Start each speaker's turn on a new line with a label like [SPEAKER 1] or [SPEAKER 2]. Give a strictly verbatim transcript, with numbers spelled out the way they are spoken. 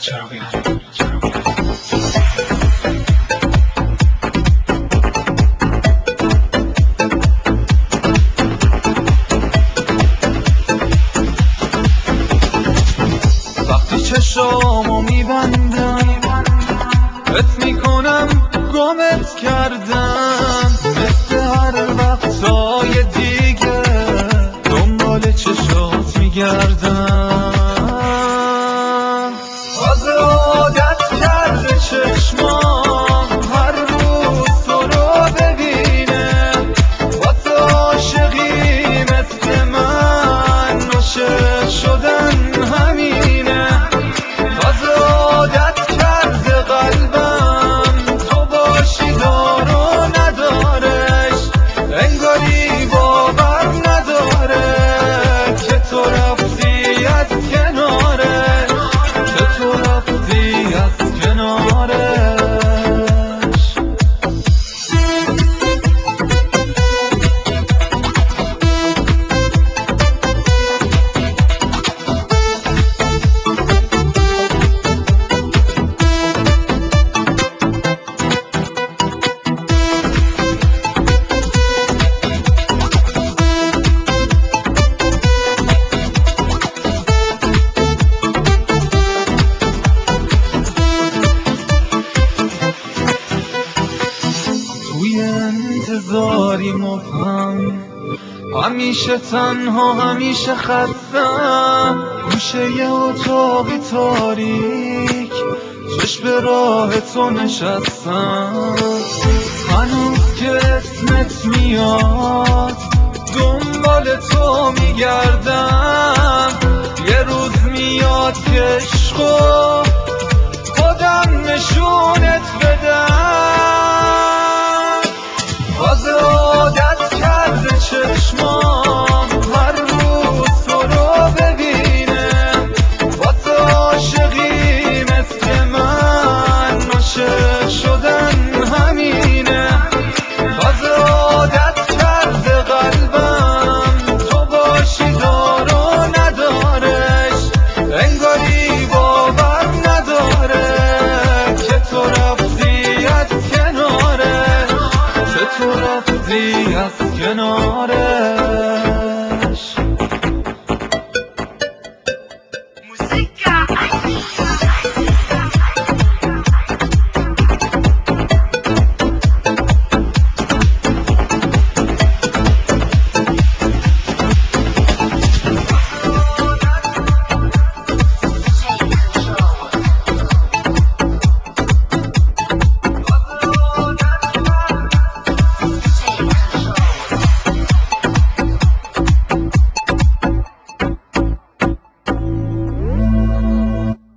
[SPEAKER 1] وقتی چشامو میبندم حس میکنم گمت کردم، مثل هر وقتای دیگه دنبال چشات میگردم. تازه عادت کرده چشمام هر روز تو رو ببینه، واسه عاشقی مثل من عاشق شدن همینه. تازه عادت کرده قلبم تو باشی دارو ندارش، انگاری باور نداره که تو رفتی از کنارش، که تو رفتی از کنارش. توی انتظاری مبهم، همیشه تنها همیشه خستم، گوشه یه اتاقی تاریک چشم به راه تو نشستم. هنوز که اسمت میاد دنبال تو میگردم، یه روز میاد که عشقو خودم نشونت بدم. تازه عادت کرده چشمام هر روز تو رو ببینه، واسه عاشقی مثل من عاشق شدن همینه. تازه عادت کرده قلبم تو باشی دارو ندارش، انگاری باور نداره که تو رفتی از کناره، که تو رفتی از کناره.